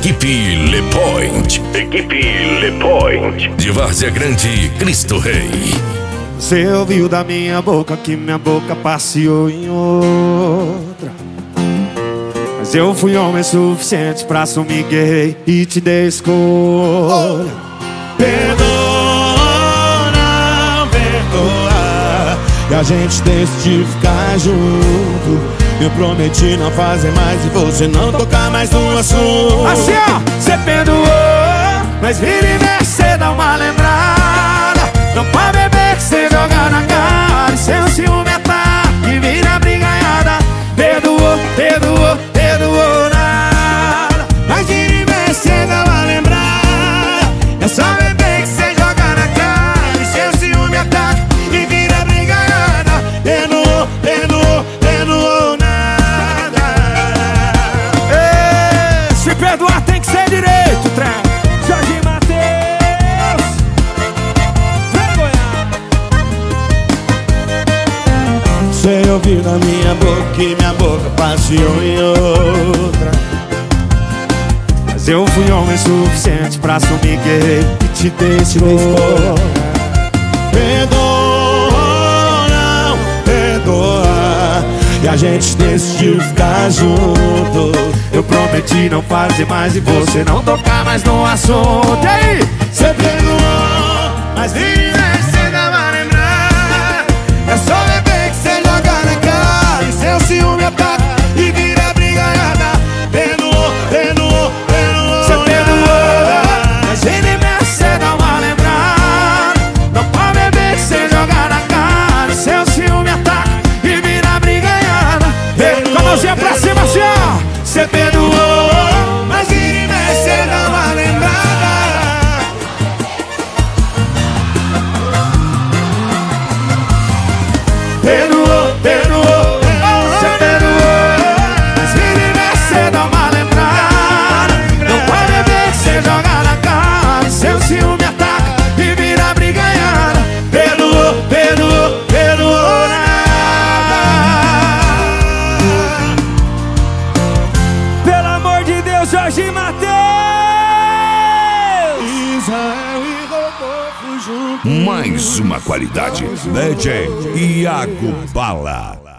Equipe Le Point. Equipe Le Point. De Várzea Grande, Cristo Rei. Você ouviu da minha boca que minha boca passeou em outra, mas eu fui homem suficiente pra assumir que errei e te dei escolha. Perdoa, não perdoa, e a gente decidiu ficar junto. Eu prometi não fazer mais e você não tocar mais no assunto. Assim ó, você perdoou, mas vira e mexe, cê dá uma lembrada. Não pode beber que cê joga na cara, e seu ciúme ataca e vira brigaiada. Perdoou, perdoou, perdoou nada, mas vira e mexe, cê dá uma lembrada. É só beber que cê joga na cara, e seu ciúme ataca e vira brigaiada. Perdoou, perdoou, perdoou nada. Ei, se perdoar tem que ser direito, trem. Jorge Mateus, você ouviu na minha boca que minha boca passeou em outra, mas eu fui homem suficiente pra assumir que errei e te dei escolha. Perdoa, não perdoa, e a gente decidiu ficar junto. Eu prometi não fazer mais e você não tocar mais no assunto. E aí? Você perdoou, mas vira e mexe, cê dá uma lembrada. É só beber que cê joga na cara, e seu ciúme ataca e vira brigaiada. Perdoou, perdoou, perdoou. Você perdoou, mas vira e mexe, cê dá uma lembrada. Não pode beber que cê joga na cara, e seu ciúme ataca e vira brigaiada. Com a mãozinha pra cima, assim ó. Você perdoou, mas vira e mexe, cê dá uma lembrada. Perdoou, perdoou, você perdoou, mas vira e mexe, cê dá uma lembrada. Não pode beber que cê joga na cara, e seu ciúme ataca e vira brigaiada. Perdoou, perdoou, perdoou nada. Pelo amor de Deus, Jorge Mateus! Israel e Rodolfo juntos. Mais uma qualidade. DJ Iago Bala.